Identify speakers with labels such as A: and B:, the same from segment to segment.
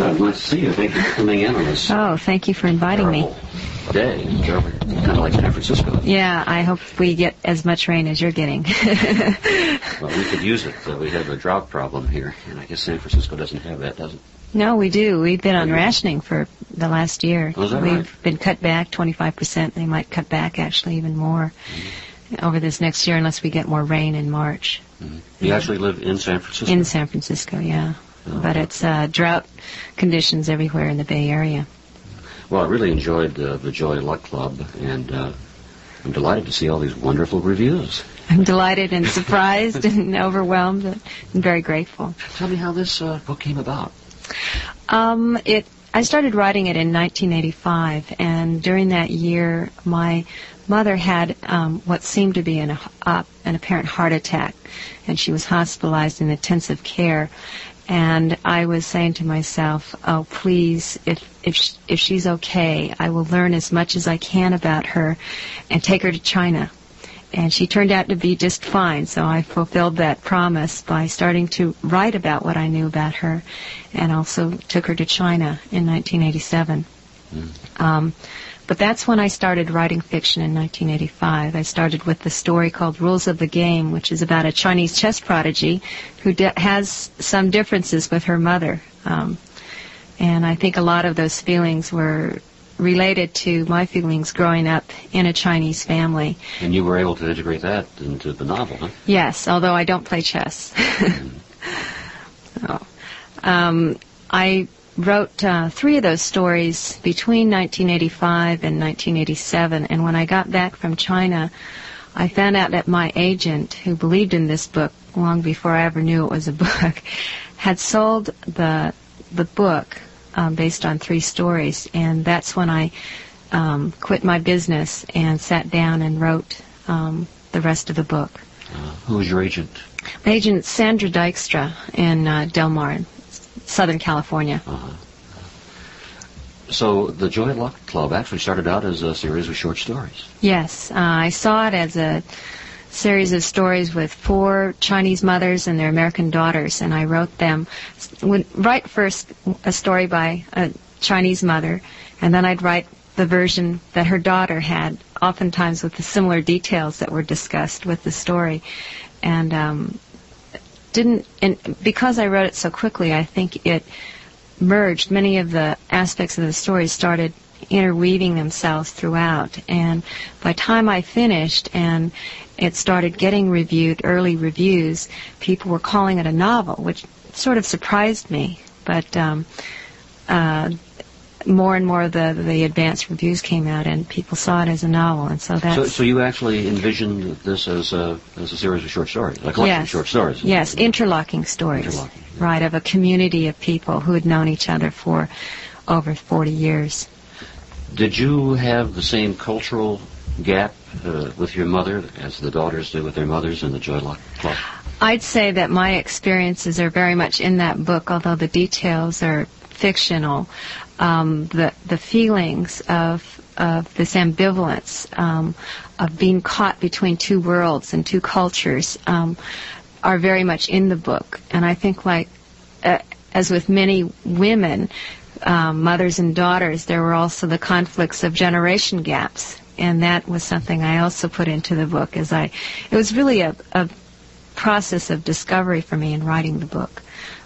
A: Nice to see you. Thank you for coming in on this.
B: Oh, thank you for inviting me.
A: Day. Kind of like San Francisco.
B: Yeah, I hope we get as much rain as you're getting.
A: Well, we could use it. We have a drought problem here, and I guess San Francisco doesn't have that, does it?
B: No, we do. We've been on rationing for the last year.
A: Oh, is that
B: We've been cut back 25%. They might cut back actually even more over this next year unless we get more rain in March.
A: You actually live in San Francisco?
B: In San Francisco, yeah. But it's drought conditions everywhere in the Bay Area.
A: Well, I really enjoyed the Joy Luck Club, and I'm delighted to see all these wonderful reviews.
B: I'm delighted and surprised and overwhelmed and very grateful.
A: Tell me how this book came about.
B: I started writing it in 1985, and during that year, my mother had what seemed to be an apparent heart attack, and she was hospitalized in intensive care. And I was saying to myself, oh, please, if she's okay, I will learn as much as I can about her and take her to China. And she turned out to be just fine, so I fulfilled that promise by starting to write about what I knew about her, and also took her to China in 1987. But that's when I started writing fiction in 1985. I started with the story called Rules of the Game, which is about a Chinese chess prodigy who has some differences with her mother. And I think a lot of those feelings were related to my feelings growing up in a Chinese family.
A: And you were able to integrate that into the novel, huh?
B: Yes, although I don't play chess. I wrote 3 of those stories between 1985 and 1987, and when I got back from China, I found out that my agent, who believed in this book long before I ever knew it was a book, had sold the book based on 3 stories, and that's when I quit my business and sat down and wrote the rest of the book.
A: Who was your agent?
B: My agent, Sandra Dykstra, in Del Mar, Southern California.
A: So the Joy Luck Club actually started out as a series of short stories.
B: Yes, I saw it as a series of stories with 4 Chinese mothers and their American daughters, and I wrote them. Would write first a story by a Chinese mother, and then I'd write the version that her daughter had, oftentimes with the similar details that were discussed with the story. And because I wrote it so quickly, I think it merged. Many of the aspects of the story started interweaving themselves throughout. And by the time I finished and it started getting reviewed, early reviews, people were calling it a novel, which sort of surprised me. But more and more of the advanced reviews came out, and people saw it as a novel, and so that's...
A: So you actually envisioned this as a series of short stories, a collection of short stories?
B: Yes, interlocking stories. Right, of a community of people who had known each other for over 40 years.
A: Did you have the same cultural gap with your mother as the daughters do with their mothers in the Joy Luck Club?
B: I'd say that my experiences are very much in that book, although the details are fictional. The feelings of this ambivalence, of being caught between 2 worlds and 2 cultures, are very much in the book. And I think, like, as with many women, mothers and daughters, there were also the conflicts of generation gaps. And that was something I also put into the book. It was really a process of discovery for me in writing the book.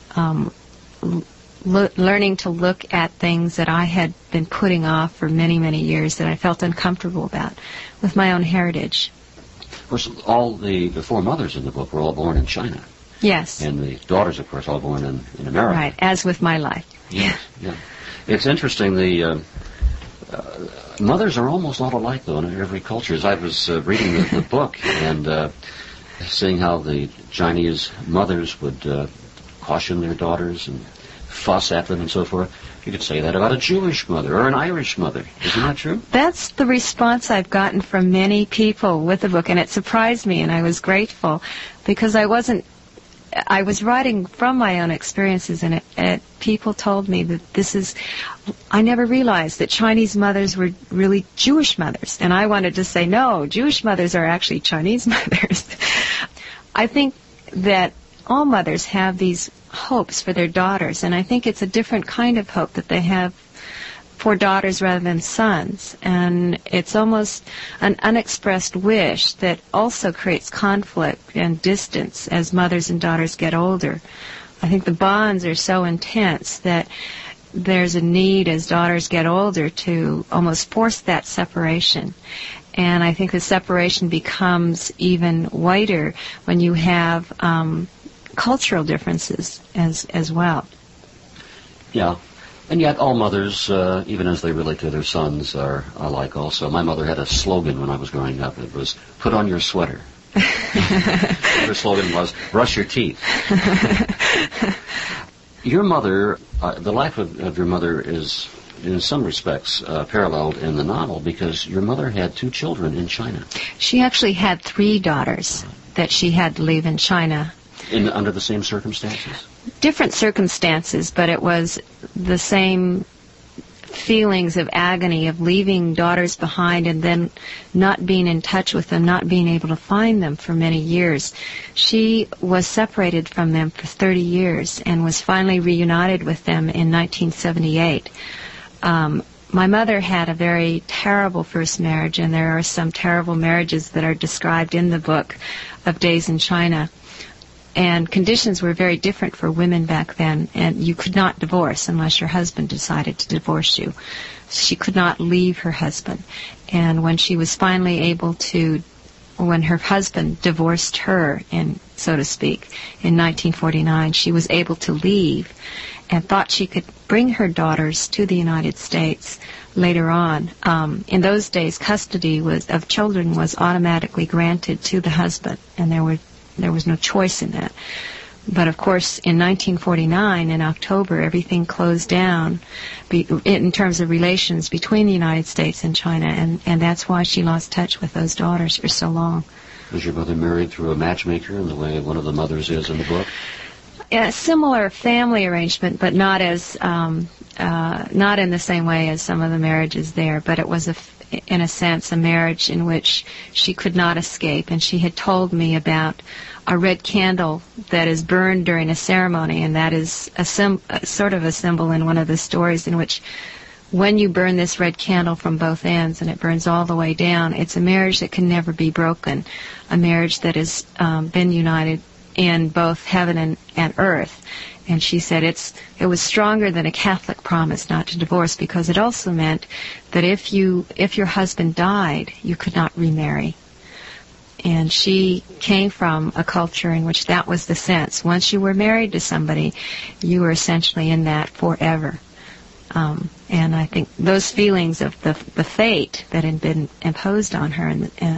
B: Learning to look at things that I had been putting off for many, many years that I felt uncomfortable about with my own heritage.
A: Of course, all the 4 mothers in the book were all born in China.
B: Yes.
A: And the daughters, of course, all born in America.
B: Right, as with my life.
A: Yes, yeah. It's interesting, the mothers are almost all alike, though, in every culture. As I was reading the book and seeing how the Chinese mothers would caution their daughters and fuss at them and so forth. You could say that about a Jewish mother or an Irish mother. Isn't that true?
B: That's the response I've gotten from many people with the book, and it surprised me, and I was grateful because I was writing from my own experiences, and people told me that I never realized that Chinese mothers were really Jewish mothers, and I wanted to say, no, Jewish mothers are actually Chinese mothers. I think that all mothers have these hopes for their daughters, and I think it's a different kind of hope that they have for daughters rather than sons, and it's almost an unexpressed wish that also creates conflict and distance as mothers and daughters get older. I think the bonds are so intense that there's a need as daughters get older to almost force that separation. And I think the separation becomes even whiter when you have cultural differences as well.
A: Yeah. And yet all mothers, even as they relate to their sons, are alike also. My mother had a slogan when I was growing up. It was, "Put on your sweater." Her slogan was, "Brush your teeth." Your mother, the life of your mother is, in some respects, paralleled in the novel because your mother had 2 children in China.
B: She actually had 3 daughters that she had to leave in China.
A: Under the same circumstances?
B: Different circumstances, but it was the same feelings of agony of leaving daughters behind and then not being in touch with them, not being able to find them for many years. She was separated from them for 30 years and was finally reunited with them in 1978. My mother had a very terrible first marriage, and there are some terrible marriages that are described in the book of Days in China. And conditions were very different for women back then, and you could not divorce unless your husband decided to divorce you. She could not leave her husband. And when she was finally able to, when her husband divorced her, so to speak, in 1949, she was able to leave and thought she could bring her daughters to the United States later on. In those days, custody of children was automatically granted to the husband, and there was no choice in that. But of course, in 1949, in October, everything closed down in terms of relations between the United States and China, and that's why she lost touch with those daughters for so long.
A: Was your mother married through a matchmaker in the way one of the mothers is in the book?
B: A similar family arrangement, but not in the same way as some of the marriages there. But it was, in a sense, a marriage in which she could not escape. And she had told me about a red candle that is burned during a ceremony, and that is sort of a symbol in one of the stories in which when you burn this red candle from both ends and it burns all the way down, it's a marriage that can never be broken, a marriage that has been united in both heaven and earth. And she said it was stronger than a Catholic promise not to divorce, because it also meant that if your husband died, you could not remarry. And she came from a culture in which that was the sense. Once you were married to somebody, you were essentially in that forever. And I think those feelings of the fate that had been imposed on her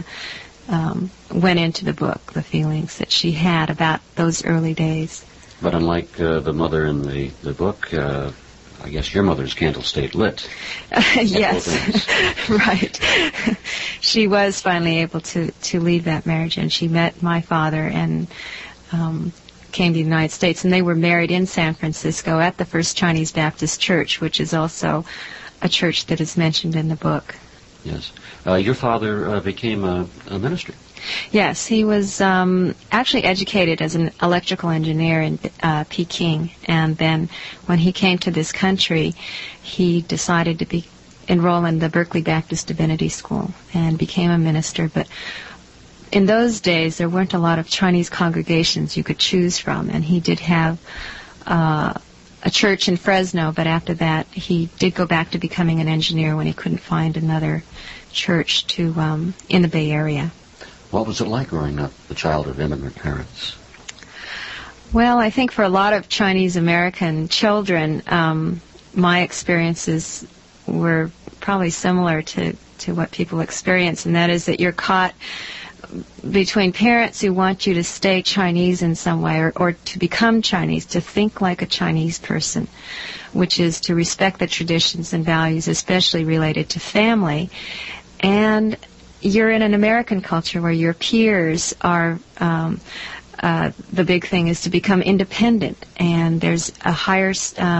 B: went into the book, the feelings that she had about those early days.
A: But unlike the mother in the book, I guess your mother's candle stayed lit.
B: Yes, right. She was finally able to leave that marriage, and she met my father and came to the United States, and they were married in San Francisco at the First Chinese Baptist Church, which is also a church that is mentioned in the book.
A: Yes. Your father became a minister.
B: Yes, he was actually educated as an electrical engineer in Peking, and then when he came to this country, he decided to enroll in the Berkeley Baptist Divinity School and became a minister. But in those days, there weren't a lot of Chinese congregations you could choose from, and he did have a church in Fresno, but after that, he did go back to becoming an engineer when he couldn't find another church in the Bay Area.
A: What was it like growing up the child of immigrant parents?
B: Well, I think for a lot of Chinese American children, my experiences were probably similar to what people experience, and that is that you're caught between parents who want you to stay Chinese in some way or to become Chinese, to think like a Chinese person, which is to respect the traditions and values, especially related to family. And you're in an American culture where your peers are, the big thing is to become independent, and there's a higher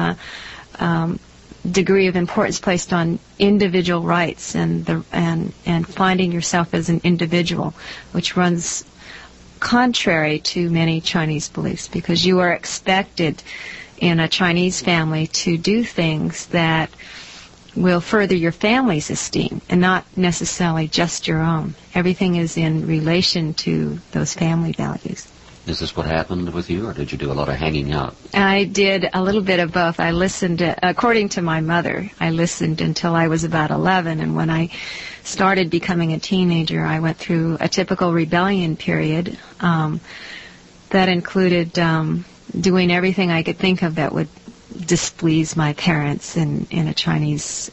B: degree of importance placed on individual rights and finding yourself as an individual, which runs contrary to many Chinese beliefs, because you are expected in a Chinese family to do things that will further your family's esteem and not necessarily just your own. Everything is in relation to those family values.
A: Is this what happened with you, or did you do a lot of hanging out?
B: I did a little bit of both. I listened, according to my mother, I listened until I was about 11, and when I started becoming a teenager, I went through a typical rebellion period that included doing everything I could think of that would displease my parents in a Chinese,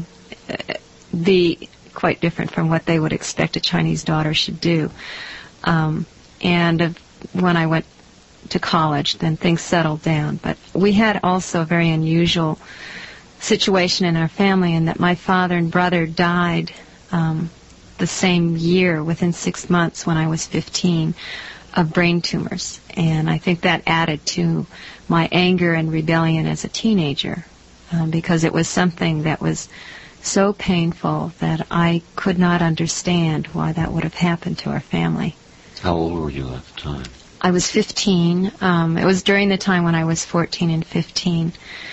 B: be quite different from what they would expect a Chinese daughter should do. And when I went to college, then things settled down. But we had also a very unusual situation in our family in that my father and brother died the same year, within 6 months when I was 15, of brain tumors. And I think that added to my anger and rebellion as a teenager, because it was something that was so painful that I could not understand why that would have happened to our family.
A: How old were you at the time?
B: I was 15. It was during the time when I was 14 and 15.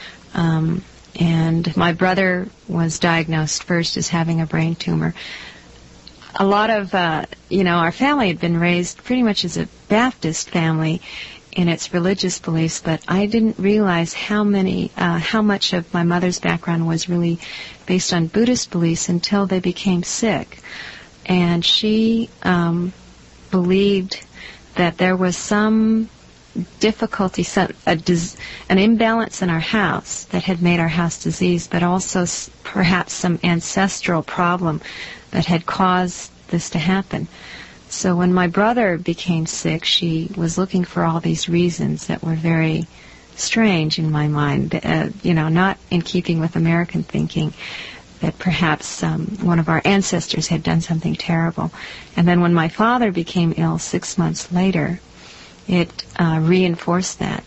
B: And my brother was diagnosed first as having a brain tumor. A lot of, our family had been raised pretty much as a Baptist family in its religious beliefs, but I didn't realize how much of my mother's background was really based on Buddhist beliefs until they became sick. And she believed that there was some difficulty, an imbalance in our house that had made our house diseased, but also perhaps some ancestral problem that had caused this to happen. So when my brother became sick, she was looking for all these reasons that were very strange in my mind, not in keeping with American thinking, that perhaps one of our ancestors had done something terrible. And then when my father became ill 6 months later, it reinforced that.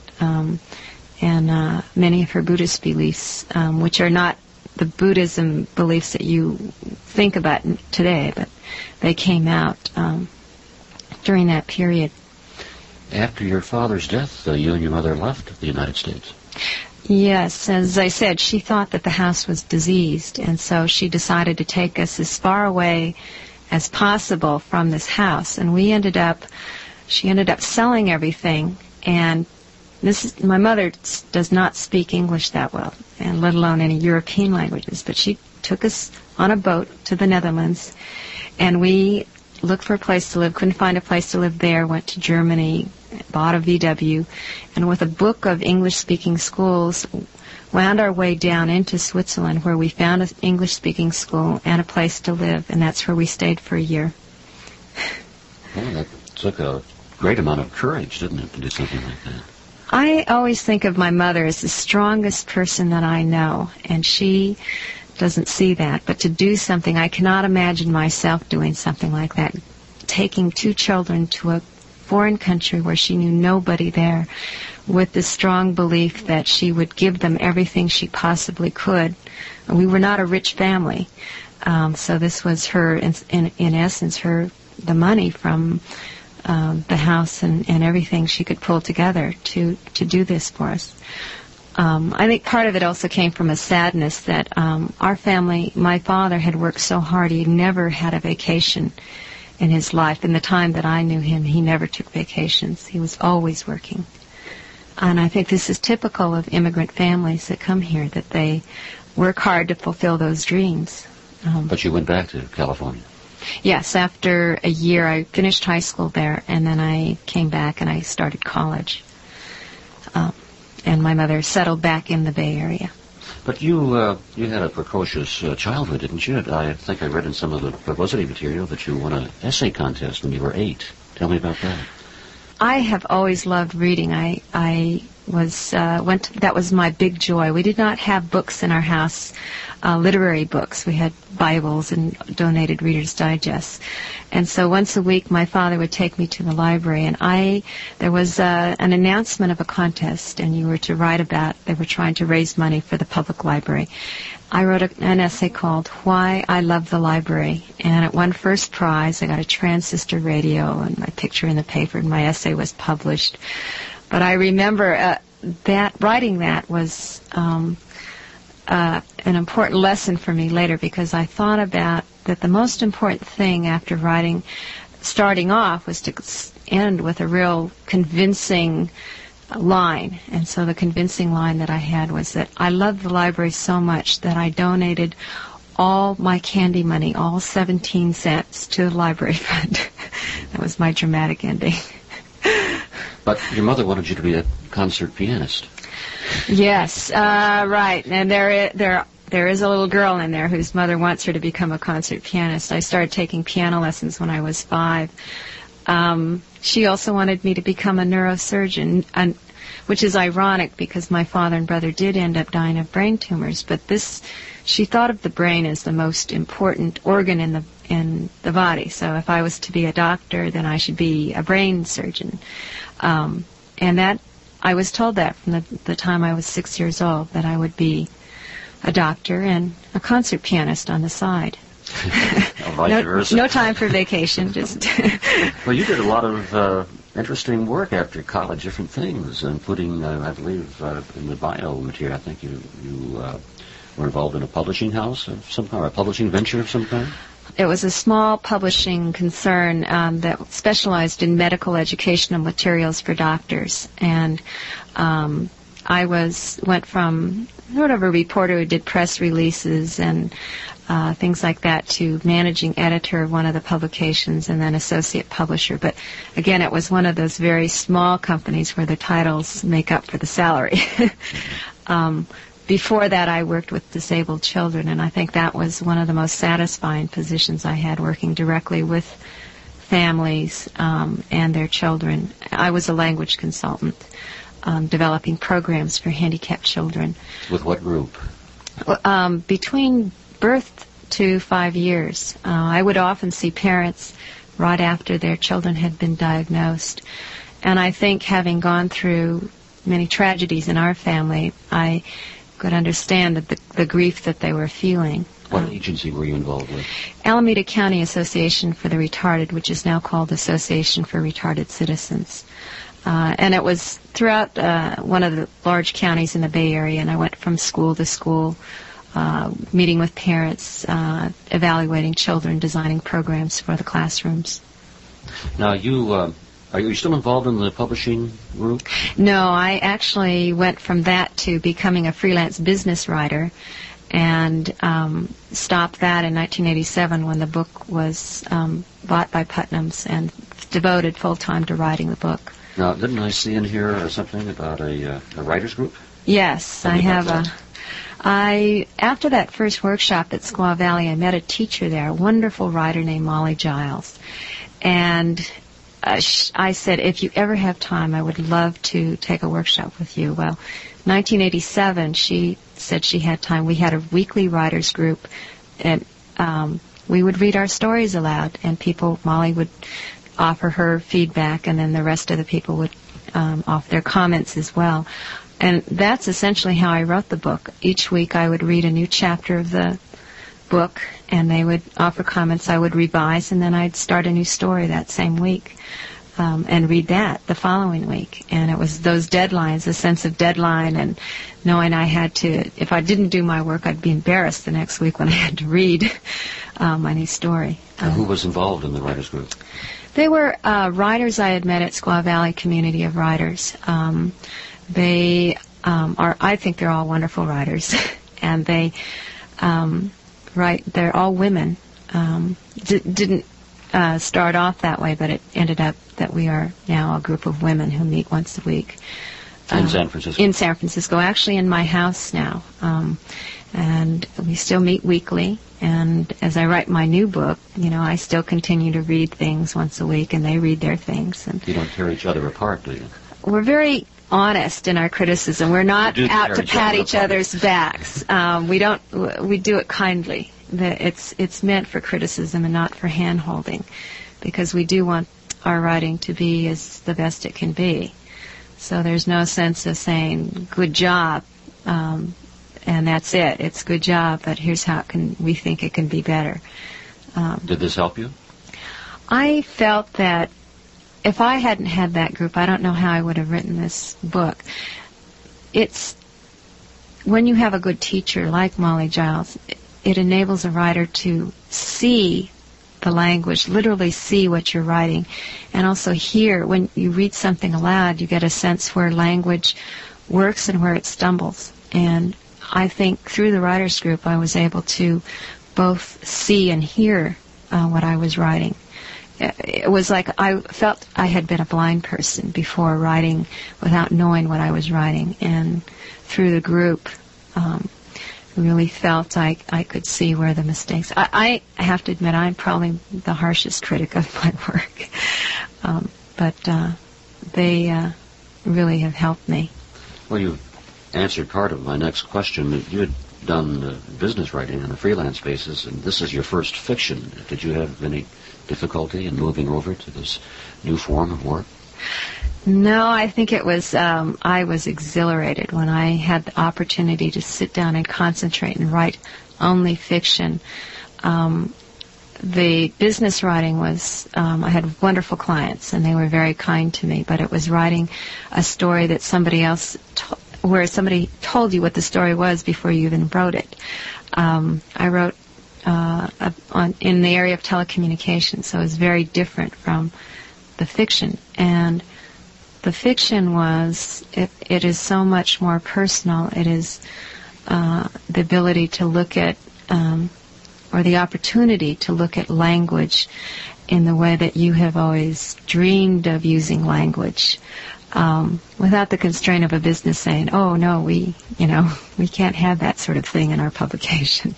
B: And many of her Buddhist beliefs, which are not the Buddhism beliefs that you think about today, but they came out during that period.
A: After your father's death, you and your mother left the United States.
B: Yes, as I said, she thought that the house was diseased, and so she decided to take us as far away as possible from this house. And she ended up selling everything, and my mother does not speak English that well, and let alone any European languages, but she took us on a boat to the Netherlands, and we looked for a place to live, couldn't find a place to live there, went to Germany, bought a VW, and with a book of English-speaking schools, wound our way down into Switzerland, where we found an English-speaking school and a place to live, and that's where we stayed for a year.
A: Well, that took a great amount of courage, didn't it, to do something like that?
B: I always think of my mother as the strongest person that I know, and she doesn't see that. But to do something, I cannot imagine myself doing something like that, taking 2 children to a foreign country where she knew nobody there, with the strong belief that she would give them everything she possibly could. We were not a rich family, so this was her, in essence, the money from the house and everything she could pull together to do this for us. I think part of it also came from a sadness that our family, my father had worked so hard, he never had a vacation in his life. In the time that I knew him, he never took vacations. He was always working. And I think this is typical of immigrant families that come here, that they work hard to fulfill those dreams.
A: But you went back to California?
B: Yes, after a year I finished high school there, and then I came back and I started college. And my mother settled back in the Bay Area.
A: But you had a precocious childhood, didn't you? I think I read in some of the publicity material that you won an essay contest when you were 8. Tell me about that.
B: I have always loved reading. I that was my big joy. We did not have books in our house, literary books. We had Bibles and donated Reader's Digests. And so once a week, my father would take me to the library, and there was an announcement of a contest, and you were to write about, they were trying to raise money for the public library. I wrote an essay called Why I Love the Library, and it won first prize. I got a transistor radio and my picture in the paper, and my essay was published. But I remember writing that was an important lesson for me later, because I thought about that the most important thing after starting off, was to end with a real convincing line. And so the convincing line that I had was that I loved the library so much that I donated all my candy money, all 17 cents, to the library fund. That was my dramatic ending.
A: But your mother wanted you to be a concert pianist.
B: Yes, right. And there is a little girl in there whose mother wants her to become a concert pianist. I started taking piano lessons when I was 5. She also wanted me to become a neurosurgeon, which is ironic because my father and brother did end up dying of brain tumors. But she thought of the brain as the most important organ in the body. So if I was to be a doctor, then I should be a brain surgeon. And that I was told that from the time I was 6 years old, that I would be a doctor and a concert pianist on the side. No time for vacation. Just
A: Well, you did a lot of interesting work after college, different things, including, I believe, in the bio material. I think you were involved in a publishing house of some kind, or a publishing venture of some kind.
B: It was a small publishing concern that specialized in medical educational materials for doctors. And I went from sort of a reporter who did press releases and things like that to managing editor of one of the publications and then associate publisher. But again, it was one of those very small companies where the titles make up for the salary. Before that, I worked with disabled children, and I think that was one of the most satisfying positions I had, working directly with families and their children. I was a language consultant, developing programs for handicapped children.
A: With what group?
B: Between birth to 5 years. I would often see parents right after their children had been diagnosed. And I think, having gone through many tragedies in our family, I could understand the grief that they were feeling.
A: What agency were you involved with?
B: Alameda County Association for the Retarded, which is now called Association for Retarded Citizens. And it was throughout one of the large counties in the Bay Area, and I went from school to school, meeting with parents, evaluating children, designing programs for the classrooms.
A: Now, are you still involved in the publishing group?
B: No, I actually went from that to becoming a freelance business writer, and stopped that in 1987 when the book was bought by Putnam's, and devoted full-time to writing the book.
A: Now, didn't I see in here something about a writers group?
B: Yes, I have after that first workshop at Squaw Valley, I met a teacher there, a wonderful writer named Molly Giles. And I said, if you ever have time, I would love to take a workshop with you. Well, 1987, she said she had time. We had a weekly writers group, and we would read our stories aloud, and Molly would offer her feedback, and then the rest of the people would offer their comments as well. And that's essentially how I wrote the book. Each week I would read a new chapter of the book, and they would offer comments. I would revise, and then I'd start a new story that same week, and read that the following week. And it was those deadlines, a sense of deadline, and knowing I had to, if I didn't do my work, I'd be embarrassed the next week when I had to read my new story.
A: Who was involved in the writers group?
B: They were writers I had met at Squaw Valley Community of Writers. They I think they're all wonderful writers, and they they're all women. Didn't start off that way, but it ended up that we are now a group of women who meet once a week.
A: In San Francisco?
B: In San Francisco, actually in my house now. And we still meet weekly, and as I write my new book, I still continue to read things once a week, and they read their things. And
A: you don't tear each other apart, do you?
B: We're very honest in our criticism. We're not out to pat each other's backs. We do it kindly. It's meant for criticism and not for hand-holding, because we do want our writing to be as the best it can be. So there's no sense of saying, good job, and that's it. It's good job, but here's how we think it can be better.
A: Did this help you?
B: I felt that if I hadn't had that group, I don't know how I would have written this book. It's when you have a good teacher like Molly Giles, it enables a writer to see the language, literally see what you're writing, and also hear. When you read something aloud, you get a sense where language works and where it stumbles. And I think through the writers group, I was able to both see and hear what I was writing. It was like I felt I had been a blind person before, writing without knowing what I was writing. And through the group, really felt I could see where the mistakes. I have to admit, I'm probably the harshest critic of my work. But they really have helped me.
A: Well, you answered part of my next question. You had done business writing on a freelance basis, and this is your first fiction. Did you have any difficulty in moving over to this new form of work?
B: No, I think it was, I was exhilarated when I had the opportunity to sit down and concentrate and write only fiction. The business writing was, I had wonderful clients and they were very kind to me, but it was writing a story that somebody else, where somebody told you what the story was before you even wrote it. I wrote in the area of telecommunications, so it was very different from the fiction. And the fiction was, it is so much more personal. It is the ability to look at, or the opportunity to look at language in the way that you have always dreamed of using language, without the constraint of a business saying, oh, no, we can't have that sort of thing in our publication.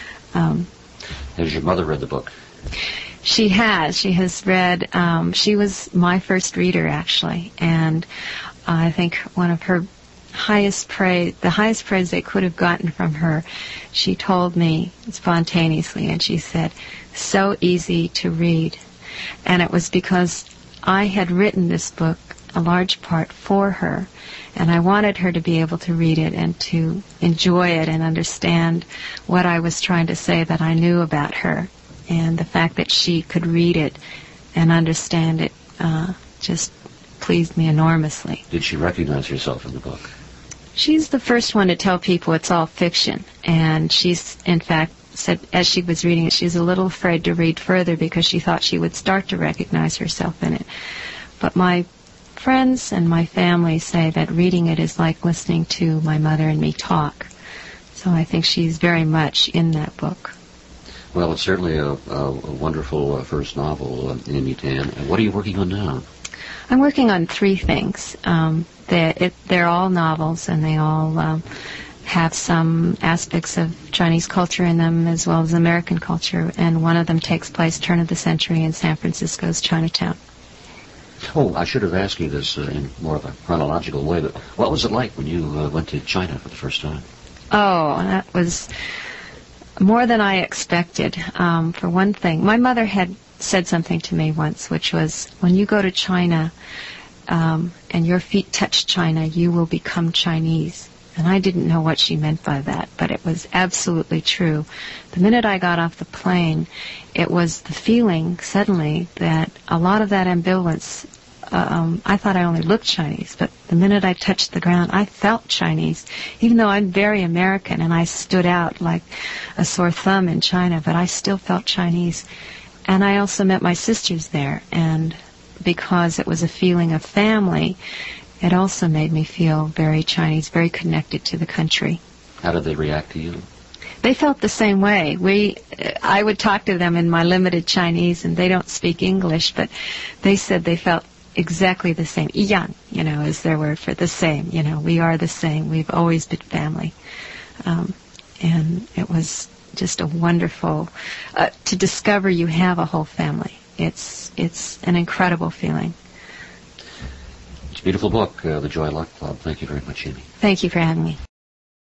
A: Has your mother read the book?
B: She has. She has read. She was my first reader, actually, and I think one of her highest praise, the highest praise they could have gotten from her, she told me spontaneously, and she said, "So easy to read," and it was because I had written this book, a large part, for her, and I wanted her to be able to read it and to enjoy it and understand what I was trying to say that I knew about her. And the fact that she could read it and understand it just pleased me enormously.
A: Did she recognize herself in the book?
B: She's the first one to tell people it's all fiction. And she's, in fact, said as she was reading it, she's a little afraid to read further because she thought she would start to recognize herself in it. But my friends and my family say that reading it is like listening to my mother and me talk. So I think she's very much in that book.
A: Well, it's certainly a wonderful first novel, Amy Tan. And what are you working on now?
B: I'm working on 3 things. They're all novels, and they all have some aspects of Chinese culture in them as well as American culture, and one of them takes place turn of the century in San Francisco's Chinatown.
A: Oh, I should have asked you this in more of a chronological way, but what was it like when you went to China for the first time?
B: Oh, that was more than I expected. For one thing, my mother had said something to me once, which was, when you go to China and your feet touch China, you will become Chinese. And I didn't know what she meant by that, but it was absolutely true. The minute I got off the plane, it was the feeling suddenly that a lot of that ambivalence, I thought I only looked Chinese, but the minute I touched the ground, I felt Chinese, even though I'm very American and I stood out like a sore thumb in China, but I still felt Chinese. And I also met my sisters there, and because it was a feeling of family, it also made me feel very Chinese, very connected to the country.
A: How did they react to you?
B: They felt the same way. I would talk to them in my limited Chinese, and they don't speak English, but they said they felt exactly the same. 一样, is their word for the same. We are the same. We've always been family. And it was just a wonderful, to discover you have a whole family. It's an incredible feeling.
A: beautiful book, The Joy Luck Club. Thank you very much, Amy.
B: Thank you for having me.